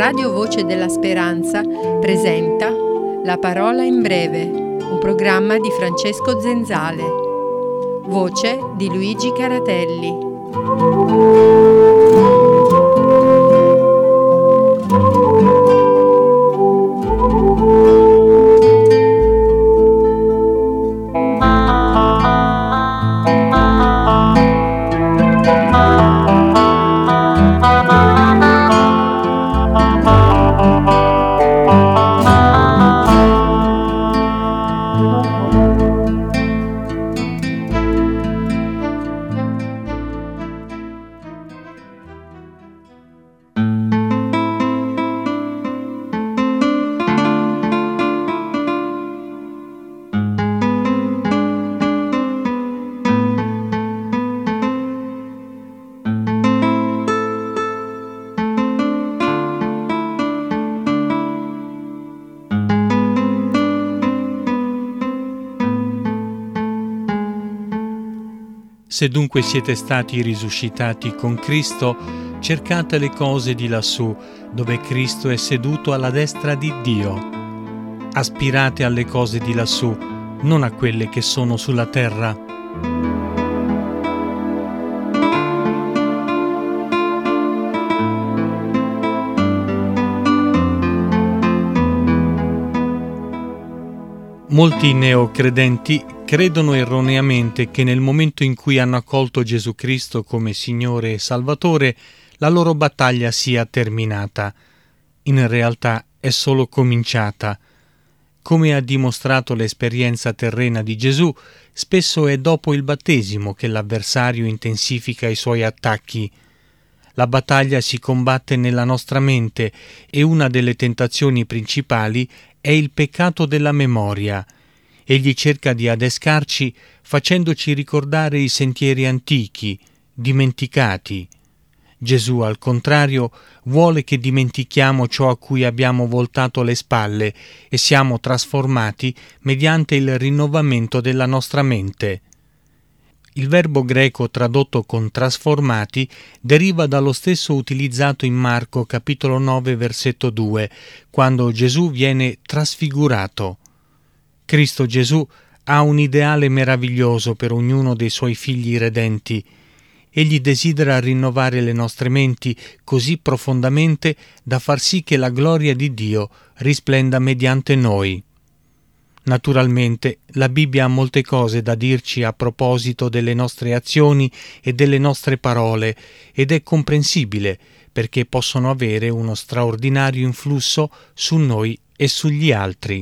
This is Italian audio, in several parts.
Radio Voce della Speranza presenta La Parola in Breve, un programma di Francesco Zenzale. Voce di Luigi Caratelli. Se dunque siete stati risuscitati con Cristo, cercate le cose di lassù, dove Cristo è seduto alla destra di Dio. Aspirate alle cose di lassù, non a quelle che sono sulla terra. Molti neocredenti credono erroneamente che nel momento in cui hanno accolto Gesù Cristo come Signore e Salvatore, la loro battaglia sia terminata. In realtà è solo cominciata. Come ha dimostrato l'esperienza terrena di Gesù, spesso è dopo il battesimo che l'avversario intensifica i suoi attacchi. La battaglia si combatte nella nostra mente e una delle tentazioni principali è il peccato della memoria. Egli cerca di adescarci facendoci ricordare i sentieri antichi, dimenticati. Gesù, al contrario, vuole che dimentichiamo ciò a cui abbiamo voltato le spalle e siamo trasformati mediante il rinnovamento della nostra mente. Il verbo greco tradotto con trasformati deriva dallo stesso utilizzato in Marco capitolo 9 versetto 2, quando Gesù viene trasfigurato. Cristo Gesù ha un ideale meraviglioso per ognuno dei suoi figli redenti. Egli desidera rinnovare le nostre menti così profondamente da far sì che la gloria di Dio risplenda mediante noi. Naturalmente, la Bibbia ha molte cose da dirci a proposito delle nostre azioni e delle nostre parole, ed è comprensibile perché possono avere uno straordinario influsso su noi e sugli altri.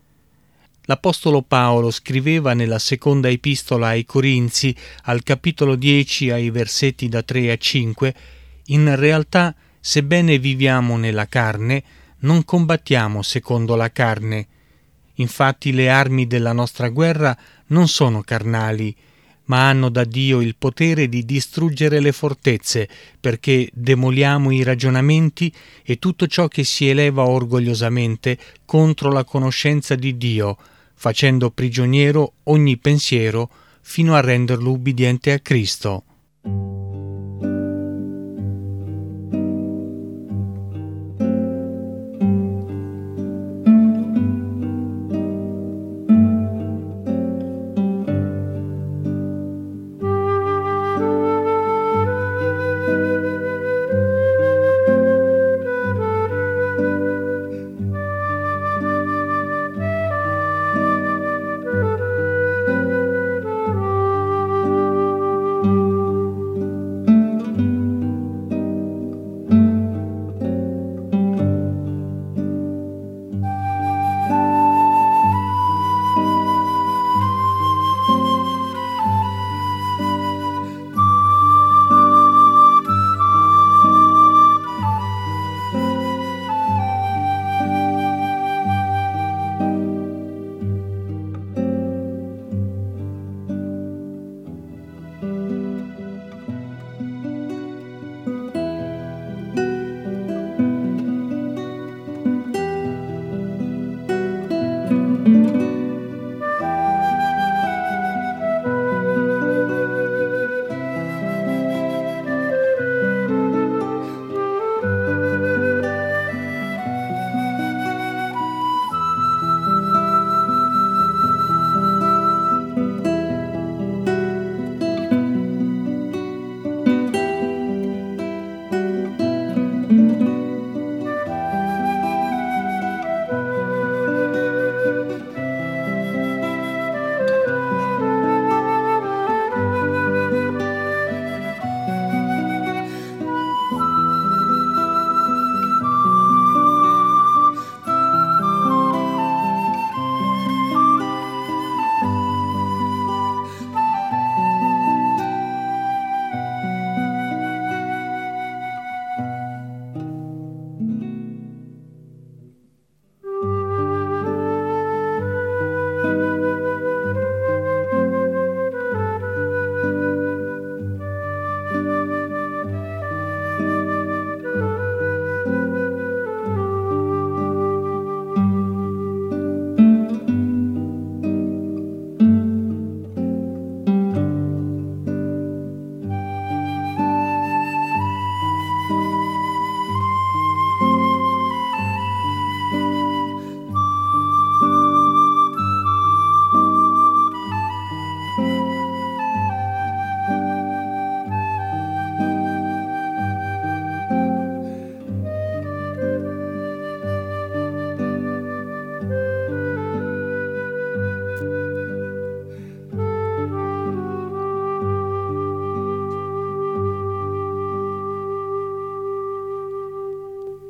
L'Apostolo Paolo scriveva nella seconda epistola ai Corinzi, al capitolo 10, ai versetti da 3 a 5, «In realtà, sebbene viviamo nella carne, non combattiamo secondo la carne. Infatti le armi della nostra guerra non sono carnali, ma hanno da Dio il potere di distruggere le fortezze, perché demoliamo i ragionamenti e tutto ciò che si eleva orgogliosamente contro la conoscenza di Dio, facendo prigioniero ogni pensiero fino a renderlo ubbidiente a Cristo».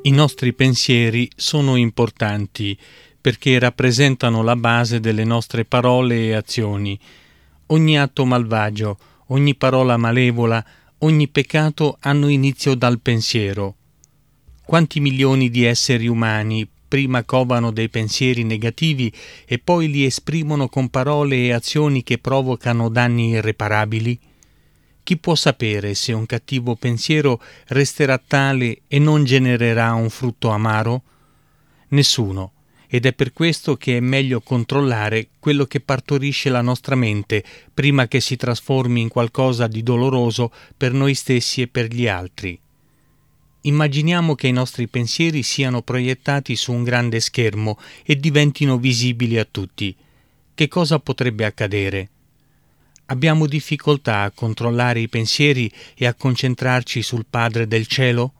I nostri pensieri sono importanti perché rappresentano la base delle nostre parole e azioni. Ogni atto malvagio, ogni parola malevola, ogni peccato hanno inizio dal pensiero. Quanti milioni di esseri umani prima covano dei pensieri negativi e poi li esprimono con parole e azioni che provocano danni irreparabili? Chi può sapere se un cattivo pensiero resterà tale e non genererà un frutto amaro? Nessuno, ed è per questo che è meglio controllare quello che partorisce la nostra mente prima che si trasformi in qualcosa di doloroso per noi stessi e per gli altri. Immaginiamo che i nostri pensieri siano proiettati su un grande schermo e diventino visibili a tutti. Che cosa potrebbe accadere? Abbiamo difficoltà a controllare i pensieri e a concentrarci sul Padre del cielo?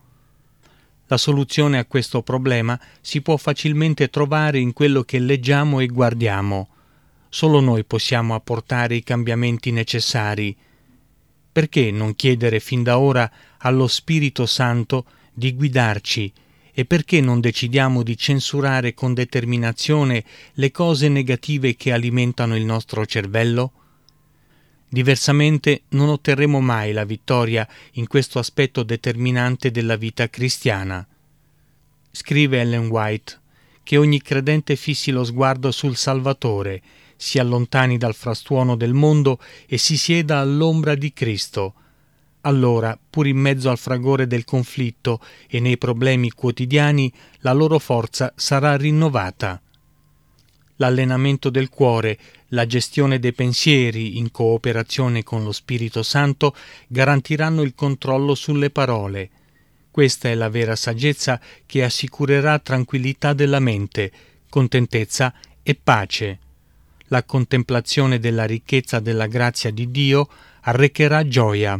La soluzione a questo problema si può facilmente trovare in quello che leggiamo e guardiamo. Solo noi possiamo apportare i cambiamenti necessari. Perché non chiedere fin da ora allo Spirito Santo di guidarci e perché non decidiamo di censurare con determinazione le cose negative che alimentano il nostro cervello? Diversamente non otterremo mai la vittoria in questo aspetto determinante della vita cristiana. Scrive Ellen White che ogni credente fissi lo sguardo sul Salvatore, si allontani dal frastuono del mondo e si sieda all'ombra di Cristo. Allora, pur in mezzo al fragore del conflitto e nei problemi quotidiani, la loro forza sarà rinnovata. L'allenamento del cuore, la gestione dei pensieri in cooperazione con lo Spirito Santo garantiranno il controllo sulle parole. Questa è la vera saggezza che assicurerà tranquillità della mente, contentezza e pace. La contemplazione della ricchezza della grazia di Dio arrecherà gioia.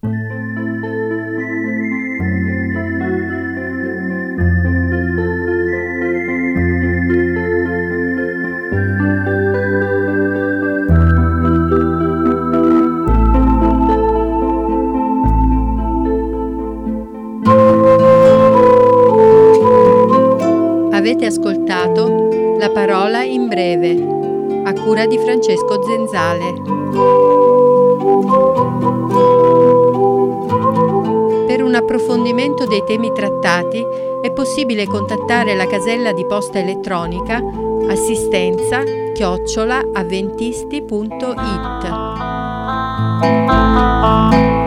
Avete ascoltato La parola in breve, a cura di Francesco Zenzale. Per un approfondimento dei temi trattati è possibile contattare la casella di posta elettronica assistenza@avventisti.it.